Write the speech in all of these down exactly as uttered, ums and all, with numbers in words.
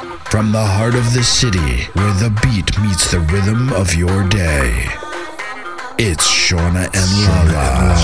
From the heart of the city, where the beat meets the rhythm of your day, it's Shauna and Lala.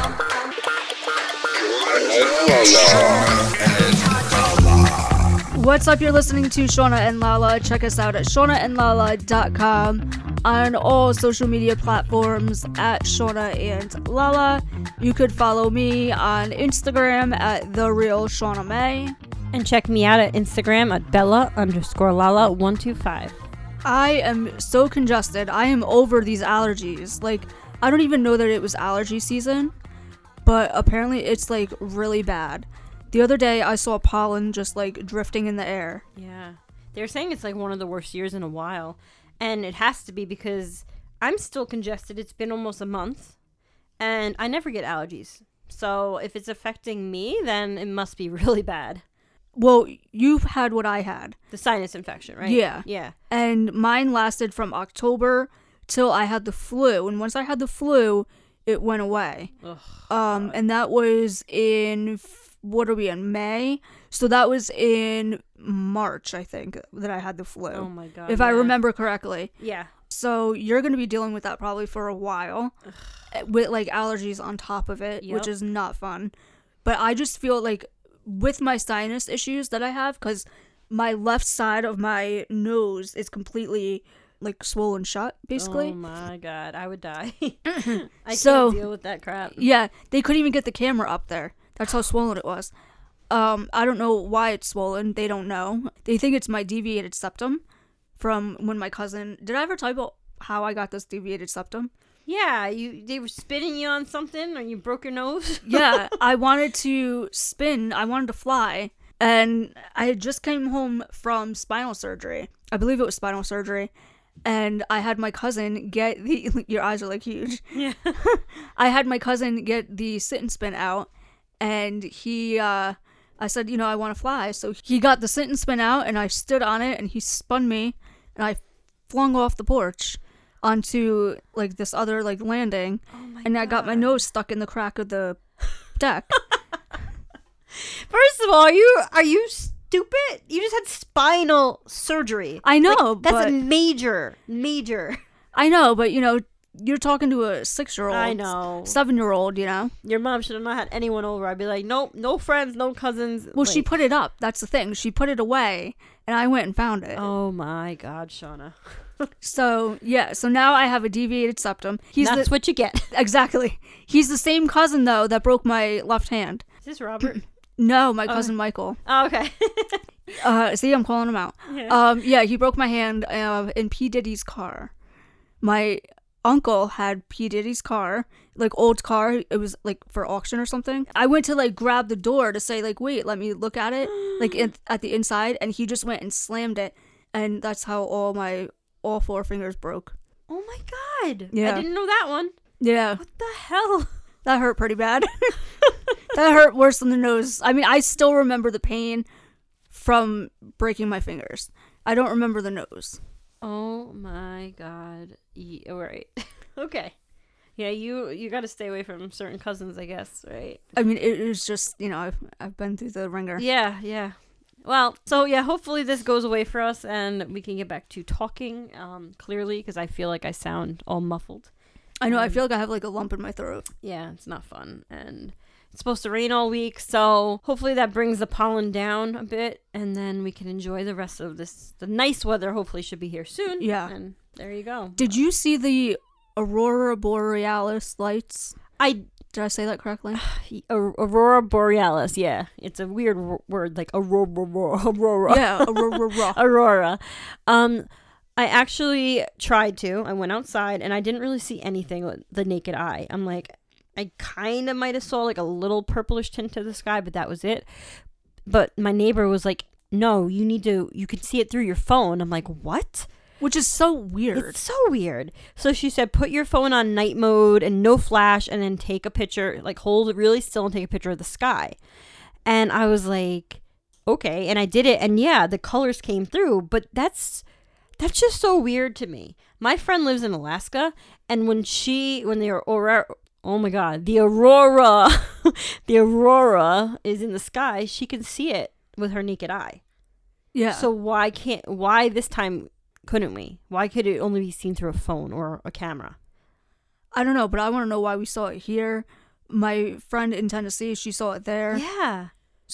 What's up? You're listening to Shauna and Lala. Check us out at shauna and lala dot com, on all social media platforms at Shauna and Lala. You could follow me on Instagram at The Real Shauna May. And check me out at Instagram at Bella underscore Lala one two five. I am so congested. I am over these allergies. Like, I don't even know that it was allergy season, but apparently it's like really bad. The other day I saw pollen just like drifting in the air. Yeah. They're saying it's like one of the worst years in a while. And it has to be because I'm still congested. It's been almost a month. And I never get allergies. So if it's affecting me, then it must be really bad. Well, you've had what I had. The sinus infection, right? Yeah. Yeah. And mine lasted from October till I had the flu. And once I had the flu, it went away. Ugh, um, God. And that was in, what are we in, May? So that was in March, I think, that I had the flu. Oh, my God. If yeah. I remember correctly. Yeah. So you're going to be dealing with that probably for a while. Ugh. With, like, allergies on top of it, yep. Which is not fun. But I just feel like with my sinus issues that I have, because my left side of my nose is completely like swollen shut, basically. Oh my God, I would die. I so, can't deal with that crap. Yeah, they couldn't even get the camera up there. That's how swollen it was. Um, I don't know why it's swollen. They don't know. They think it's my deviated septum from when my cousin. Did I ever tell you about how I got this deviated septum? Yeah, you they were spitting you on something, or you broke your nose. Yeah, I wanted to spin. I wanted to fly, and I had just came home from spinal surgery. I believe it was spinal surgery, and I had my cousin get the. Your eyes are like huge. Yeah. I had my cousin get the sit and spin out, and he. Uh, I said, you know, I want to fly, so he got the sit and spin out, and I stood on it, and he spun me, and I flung off the porch onto like this other like landing, oh and God. I got my nose stuck in the crack of the deck. First of all, are you are you stupid? You just had spinal surgery. I know, like, that's but a major, major. I know, but you know, you're talking to a six-year-old. I know, seven-year-old. You know, your mom should have not had anyone over. I'd be like, nope, no friends, no cousins. Well, like, she put it up. That's the thing. She put it away, and I went and found it. Oh my God, Shauna. So, yeah, so now I have a deviated septum. He's That's the, what you get. Exactly. He's the same cousin, though, that broke my left hand. Is this Robert? No, my cousin okay. Michael. Oh, okay. uh, see, I'm calling him out. Yeah, um, yeah he broke my hand uh, in P. Diddy's car. My uncle had P. Diddy's car, like, old car. It was, like, for auction or something. I went to, like, grab the door to say, like, wait, let me look at it, like, in, at the inside, and he just went and slammed it, and that's how all my... all four fingers broke. Oh my God. Yeah. I didn't know that one. Yeah. What the hell? That hurt pretty bad. That hurt worse than the nose. I mean, I still remember the pain from breaking my fingers. I don't remember the nose. Oh my God. Yeah, all right. Okay. Yeah, you you got to stay away from certain cousins, I guess, right? I mean, it was just, you know, I've, I've been through the ringer. Yeah, yeah. Well, so yeah, hopefully this goes away for us and we can get back to talking um, clearly, because I feel like I sound all muffled. I know, um, I feel like I have like a lump in my throat. Yeah, it's not fun. And it's supposed to rain all week, so hopefully that brings the pollen down a bit, and then we can enjoy the rest of this. The nice weather hopefully should be here soon. Yeah. And there you go. Did you see the Aurora Borealis lights? I... Did I say that correctly? Aurora Borealis, yeah. It's a weird w- word, like aurora, aurora. Yeah, aurora. Aurora. Um, I actually tried to. I went outside, and I didn't really see anything with the naked eye. I'm like, I kind of might have saw like a little purplish tint to the sky, but that was it. But my neighbor was like, no, you need to, you can see it through your phone. I'm like, what? Which is so weird. It's so weird. So she said, put your phone on night mode and no flash, and then take a picture, like hold it really still and take a picture of the sky. And I was like, okay. And I did it. And yeah, the colors came through, but that's, that's just so weird to me. My friend lives in Alaska, and when she, when the aurora, oh my God, the aurora, the aurora is in the sky, she can see it with her naked eye. Yeah. So why can't, why this time couldn't we? Why could it only be seen through a phone or a camera? I don't know, but I want to know why we saw it here. My friend in Tennessee, she saw it there. Yeah.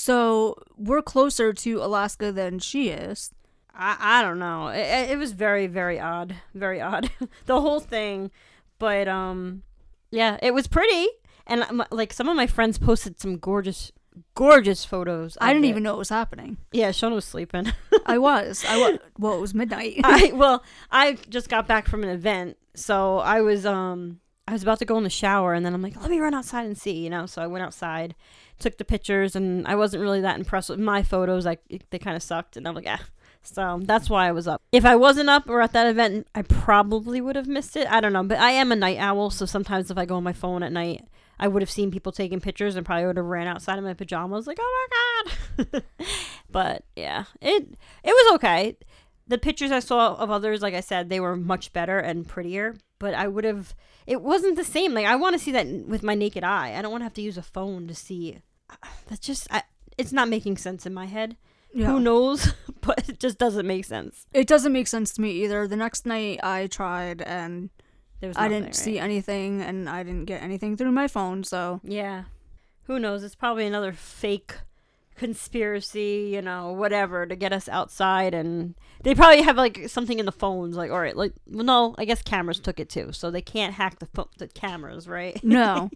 So we're closer to Alaska than she is. I, I don't know. It, it was very, very odd. Very odd. The whole thing. But, um, yeah, it was pretty. And, um, like, some of my friends posted some gorgeous, gorgeous photos. I didn't it. even know it was happening. Yeah, Shona was sleeping. I was. I was. Well, it was midnight. I, well, I just got back from an event. So I was, um... I was about to go in the shower, and then I'm like, let me run outside and see, you know? So I went outside, took the pictures, and I wasn't really that impressed with my photos. Like, they kind of sucked, and I'm like, ah. So that's why I was up. If I wasn't up or at that event, I probably would have missed it. I don't know, but I am a night owl, so sometimes if I go on my phone at night, I would have seen people taking pictures and probably would have ran outside in my pajamas like, oh my God. But, yeah, it it was okay. The pictures I saw of others, like I said, they were much better and prettier, but I would have... It wasn't the same. Like, I want to see that with my naked eye. I don't want to have to use a phone to see. That's just, I, it's not making sense in my head. Yeah. Who knows? But it just doesn't make sense. It doesn't make sense to me either. The next night I tried and there was I nothing, didn't right? see anything, and I didn't get anything through my phone, so. Yeah. Who knows? It's probably another fake conspiracy, you know, whatever, to get us outside, and they probably have like something in the phones, like, all right, like, well, no, I guess cameras took it too, so they can't hack the pho- the cameras, right? No.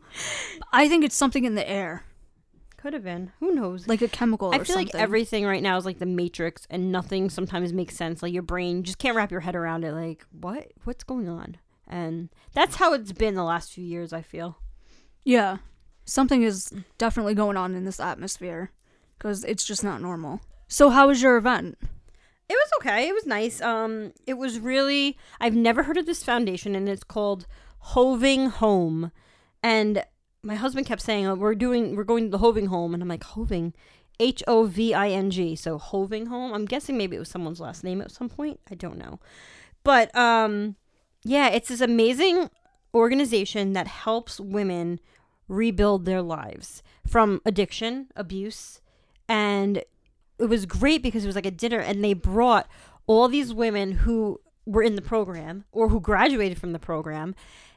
I think it's something in the air. Could have been. Who knows? Like a chemical I or feel something. like everything right now is like the Matrix, and nothing sometimes makes sense. Like, your brain just can't wrap your head around it. Like, what? What's going on? And that's how it's been the last few years, I feel. Yeah. Something is definitely going on in this atmosphere. Because it's just not normal. So how was your event? It was okay. It was nice. Um, it was really... I've never heard of this foundation, and it's called Hoving Home. And my husband kept saying, oh, we're doing, we're going to the Hoving Home. And I'm like, Hoving? H O V I N G. So Hoving Home? I'm guessing maybe it was someone's last name at some point. I don't know. But, um, yeah, it's this amazing organization that helps women rebuild their lives from addiction, abuse. And it was great because it was like a dinner, and they brought all these women who were in the program or who graduated from the program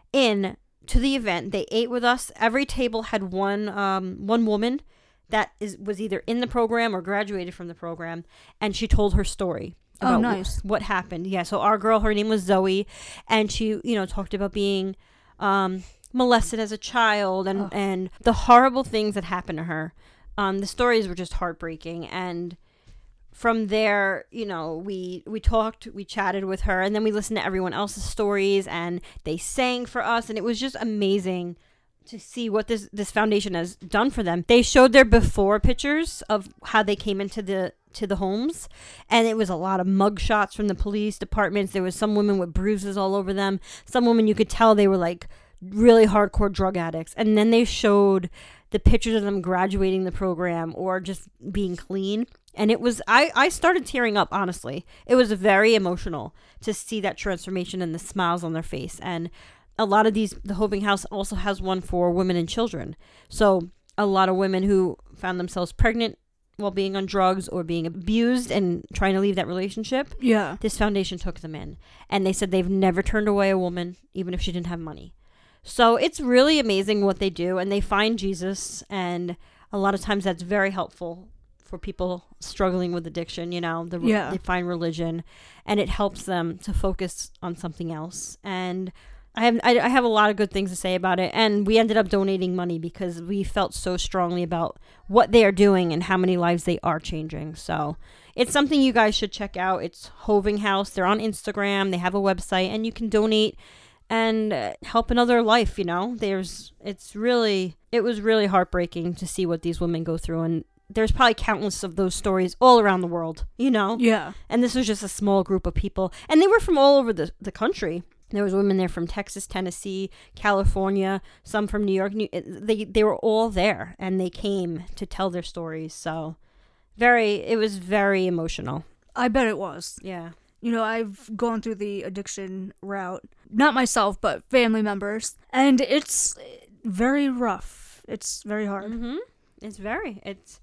in to the event. They ate with us. Every table had one um, one woman that is was either in the program or graduated from the program, and she told her story about oh, nice. wh- what happened. Yeah, so our girl, her name was Zoe, and she, you know, talked about being um, molested as a child and, oh. and the horrible things that happened to her. Um, the stories were just heartbreaking, and from there, you know, we we talked, we chatted with her, and then we listened to everyone else's stories, and they sang for us, and it was just amazing to see what this this foundation has done for them. They showed their before pictures of how they came into the to the homes, and it was a lot of mug shots from the police departments. There was some women with bruises all over them. Some women, you could tell they were like really hardcore drug addicts, and then they showed the pictures of them graduating the program or just being clean. And it was, I, I started tearing up, honestly. It was very emotional to see that transformation and the smiles on their face. And a lot of these, the Hoving House also has one for women and children. So a lot of women who found themselves pregnant while being on drugs or being abused and trying to leave that relationship. Yeah. This foundation took them in. And they said they've never turned away a woman, even if she didn't have money. So it's really amazing what they do, and they find Jesus, and a lot of times that's very helpful for people struggling with addiction, you know, the, yeah. they find religion, and it helps them to focus on something else. And I have, I, I have a lot of good things to say about it, and we ended up donating money because we felt so strongly about what they are doing and how many lives they are changing. So it's something you guys should check out. It's Hoving House. They're on Instagram. They have a website, and you can donate and uh, help another life, you know. There's, it's really, it was really heartbreaking to see what these women go through, and there's probably countless of those stories all around the world, you know. Yeah. And this was just a small group of people, and they were from all over the, the country. There was women there from Texas, Tennessee, California, some from New York. New, they they were all there, and they came to tell their stories. So, very, it was very emotional. I bet it was. Yeah. You know, I've gone through the addiction route. Not myself, but family members. And it's very rough. It's very hard. Mm-hmm. It's very. It's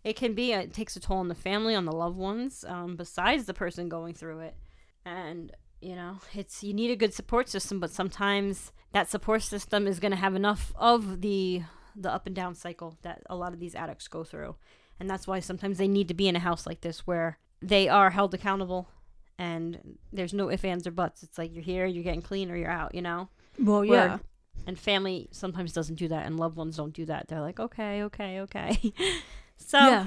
it can be, it takes a toll on the family, on the loved ones, um, besides the person going through it. And, you know, it's, you need a good support system, but sometimes that support system is going to have enough of the, the up and down cycle that a lot of these addicts go through. And that's why sometimes they need to be in a house like this where they are held accountable and there's no ifs, ands, or buts. It's like you're here, you're getting clean, or you're out, you know? Well, yeah. Where, and family sometimes doesn't do that, and loved ones don't do that. They're like, okay, okay, okay. So Yeah.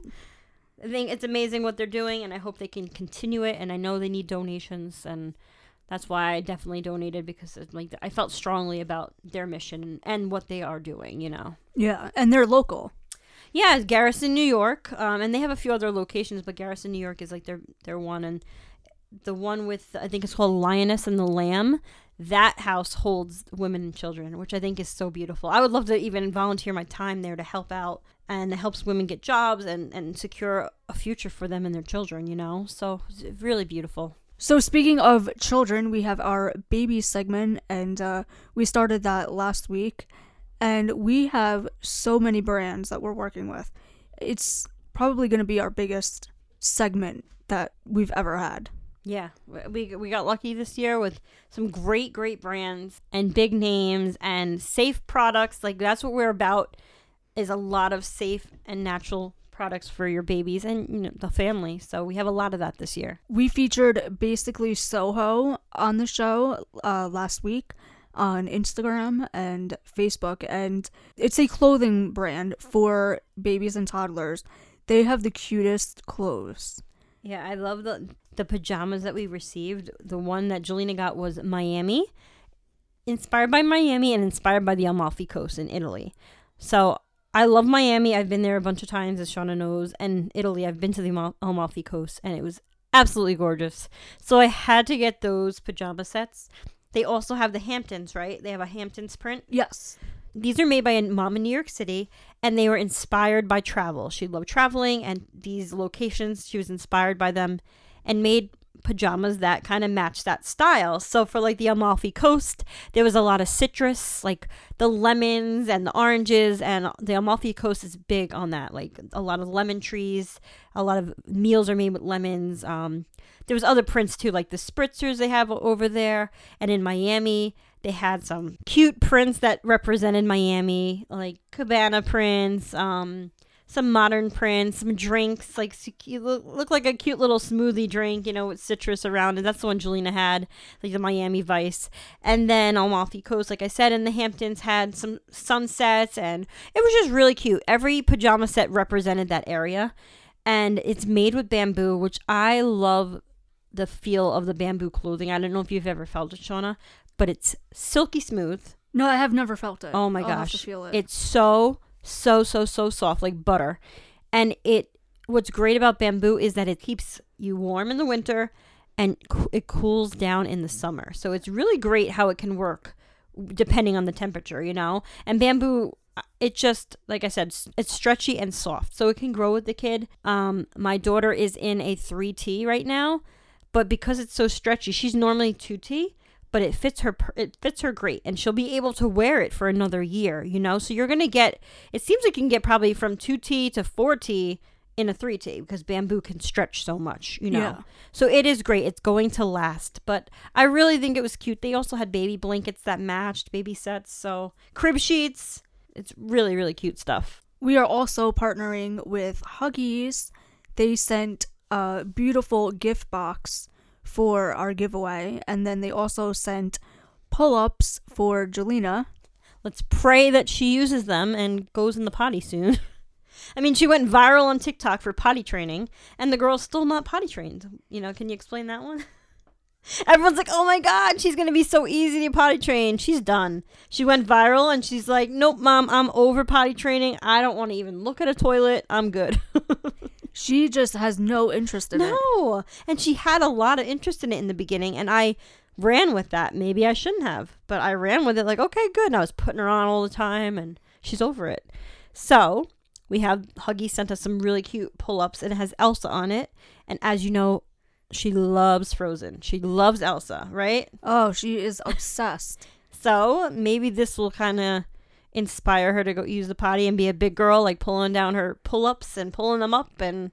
I think it's amazing what they're doing, and I hope they can continue it. And I know they need donations, and that's why I definitely donated, because it's like I felt strongly about their mission and what they are doing, you know? Yeah, and they're local. Yeah, it's Garrison, New York, um, and they have a few other locations, but Garrison, New York is like their their one, and the one with, I think it's called Lioness and the Lamb, that house holds women and children, which I think is so beautiful. I would love to even volunteer my time there to help out, and it helps women get jobs and, and secure a future for them and their children, you know? So it's really beautiful. So speaking of children, we have our baby segment, and uh, we started that last week. And we have so many brands that we're working with. It's probably going to be our biggest segment that we've ever had. Yeah, we we got lucky this year with some great, great brands and big names and safe products. Like, that's what we're about, is a lot of safe and natural products for your babies and, you know, the family. So we have a lot of that this year. We featured Basically Soho on the show uh, last week on Instagram and Facebook, and it's a clothing brand for babies and toddlers. They have the cutest clothes. Yeah, I love the the pajamas that we received. The one that Jelena got was Miami, inspired by Miami and inspired by the Amalfi Coast in Italy. So I love Miami. I've been there a bunch of times, as Shauna knows, and Italy, I've been to the Amal- Amalfi Coast, and it was absolutely gorgeous. So I had to get those pajama sets. They also have the Hamptons, right? They have a Hamptons print. Yes. These are made by a mom in New York City, and they were inspired by travel. She loved traveling, and these locations, she was inspired by them, and made pajamas that kind of match that style. So for like the Amalfi Coast, there was a lot of citrus, like the lemons and the oranges, and the Amalfi Coast is big on that. Like a lot of lemon trees, a lot of meals are made with lemons. Um, there was other prints too, like the spritzers they have over there, and in Miami they had some cute prints that represented Miami, like cabana prints, um, some modern prints, some drinks, like you look, look like a cute little smoothie drink, you know, with citrus around it. That's the one Jelena had, like the Miami Vice. And then Amalfi Coast, like I said, in the Hamptons had some sunsets, and it was just really cute. Every pajama set represented that area, and it's made with bamboo, which I love the feel of the bamboo clothing. I don't know if you've ever felt it, Shauna, but it's silky smooth. No, I have never felt it. Oh my I'll have gosh. to feel it. It's so, so, so, so soft, like butter. And it, what's great about bamboo is that it keeps you warm in the winter and co- it cools down in the summer. So it's really great how it can work depending on the temperature, you know? And bamboo, it just, like I said, it's stretchy and soft, so it can grow with the kid. Um, my daughter is in a three T right now, but because it's so stretchy, she's normally two T, but it fits her, it fits her great, and she'll be able to wear it for another year, you know? So you're going to get, it seems like you can get probably from two T to four T in a three T, because bamboo can stretch so much, you know? Yeah. So it is great. It's going to last, but I really think it was cute. They also had baby blankets that matched, baby sets, so crib sheets. It's really, really cute stuff. We are also partnering with Huggies. They sent a beautiful gift box for our giveaway, and then they also sent pull-ups for Jelena. Let's pray that she uses them and goes in the potty soon. I mean, she went viral on TikTok for potty training, and the girl's still not potty trained. You know, can you explain that one? Everyone's like, oh my God, she's going to be so easy to potty train. She's done. She went viral, and she's like, nope, Mom, I'm over potty training. I don't want to even look at a toilet. I'm good. She just has no interest in no. it. No, and she had a lot of interest in it in the beginning, and I ran with that. Maybe I shouldn't have, but I ran with it like, okay, good. And I was putting her on all the time, and she's over it. So we have, Huggy sent us some really cute pull-ups, and it has Elsa on it. And as you know, she loves Frozen. She loves Elsa, right? Oh, she is obsessed. So maybe this will kind of inspire her to go use the potty and be a big girl, like pulling down her pull-ups and pulling them up. And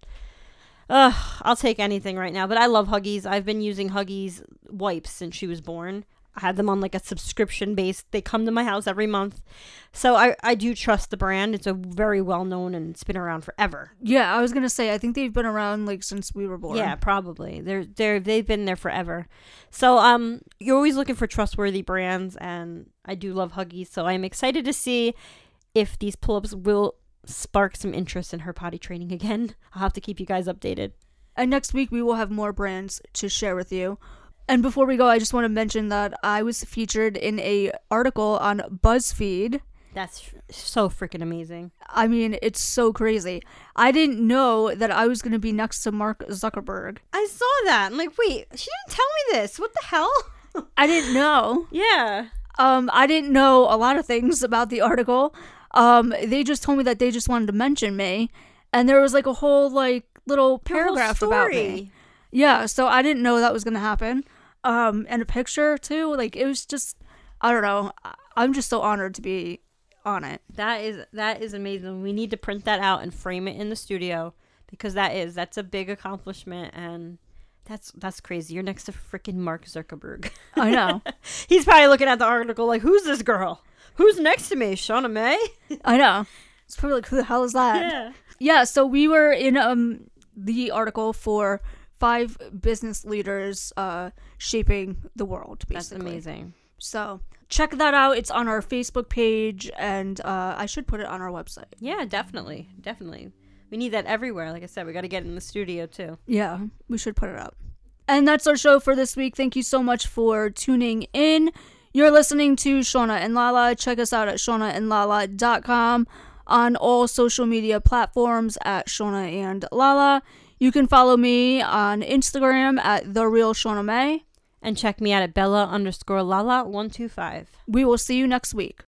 uh, I'll take anything right now. But I love Huggies. I've been using Huggies wipes since she was born. I had them on like a subscription base. They come to my house every month. So I, I do trust the brand. It's a very well known and it's been around forever. Yeah, I was gonna say I think they've been around like since we were born. Yeah, probably. They're they're they've been there forever. So um you're always looking for trustworthy brands, and I do love Huggies. So I'm excited to see if these pull-ups will spark some interest in her potty training again. I'll have to keep you guys updated. And next week we will have more brands to share with you. And before we go, I just want to mention that I was featured in a article on BuzzFeed. That's so freaking amazing. I mean, it's so crazy. I didn't know that I was going to be next to Mark Zuckerberg. I saw that. I'm like, wait, she didn't tell me this. What the hell? I didn't know. Yeah. Um, I didn't know a lot of things about the article. Um, they just told me that they just wanted to mention me. And there was like a whole like little paragraph about me. Yeah, so I didn't know that was going to happen. Um, and a picture too. Like, it was just, I don't know. I'm just so honored to be on it. That is that is amazing. We need to print that out and frame it in the studio, because that is that's a big accomplishment, and that's that's crazy. You're next to freaking Mark Zuckerberg. I know. He's probably looking at the article like, who's this girl? Who's next to me? Shauna May? I know. It's probably like, who the hell is that? Yeah. Yeah, so we were in um the article for five business leaders uh shaping the world, basically. That's amazing. So check that out. It's on our Facebook page, and uh, I should put it on our website. Yeah, definitely. Definitely. We need that everywhere. Like I said, we got to get it in the studio, too. Yeah, we should put it up. And that's our show for this week. Thank you so much for tuning in. You're listening to Shauna and Lala. Check us out at shauna and lala dot com, on all social media platforms at Shauna and Lala. You can follow me on Instagram at The Real Shauna May. And check me out at Bella underscore Lala one two five. We will see you next week.